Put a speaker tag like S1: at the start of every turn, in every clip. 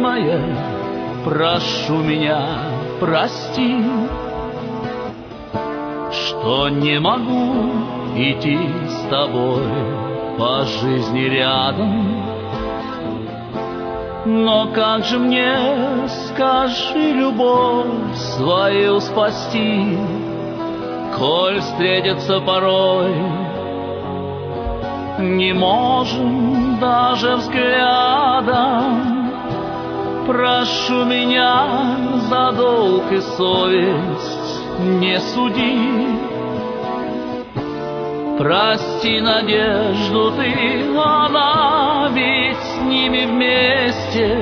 S1: любимая, прошу меня, прости, что не могу идти с тобой по жизни рядом. Но как же мне, скажи, любовь свою спасти, коль встретиться порой не можем даже взглядом? Прошу меня за долг и совесть не суди. Прости надежду ты, она ведь с ними вместе.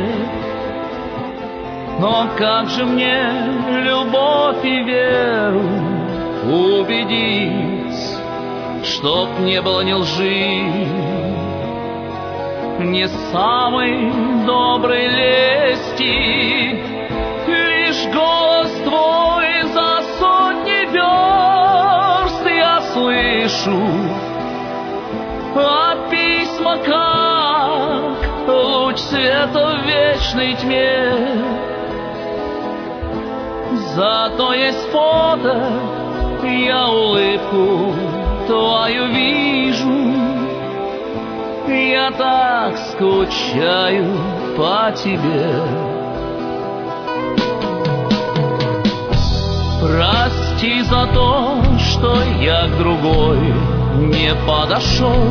S1: Но как же мне любовь и веру убедить, чтоб не было ни лжи, ни самой доброй лести? Лишь голос твой за сотни верст я слышу, а письма как луч света в вечной тьме. Зато есть фото, я улыбку твою вижу, я так скучаю по тебе. Прости за то, что я к другой не подошел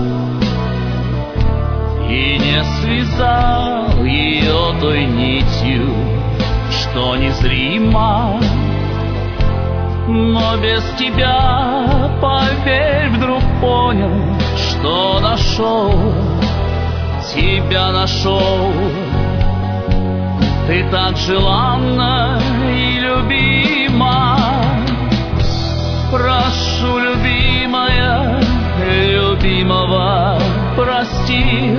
S1: и не связал ее той нитью, что незрима. Но без тебя, поверь, вдруг понял, что нашел, тебя нашел. Ты так желанна и любима. Прошу, любимая, любимого прости.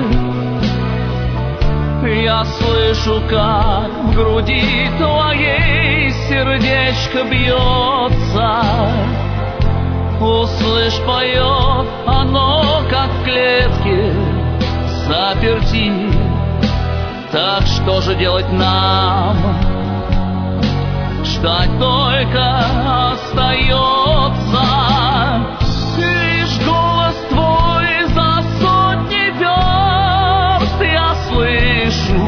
S1: Я слышу, как в груди твоей сердечко бьется. Услышь, поет оно, как в клетке заперти. Так что же делать нам? Ждать только остается. Лишь голос твой за сотни верст я слышу,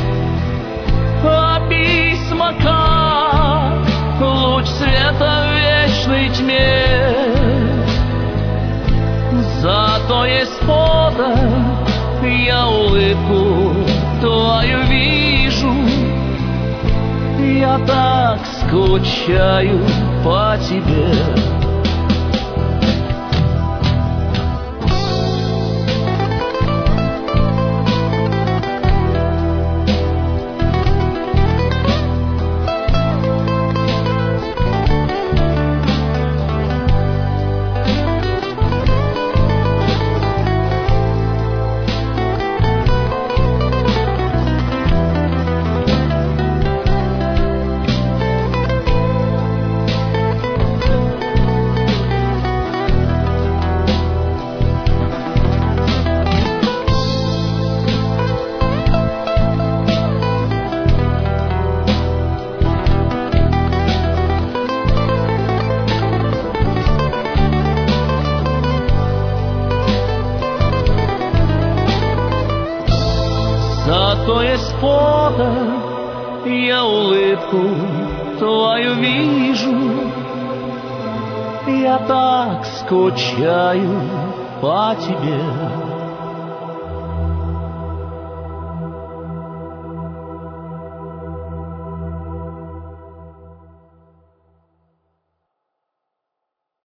S1: а письма как луч света в вечной тьме. Зато есть фото, я улыбку твою вижу, я так скучаю по тебе. Зато есть фото, я улыбку твою вижу, я так скучаю по тебе.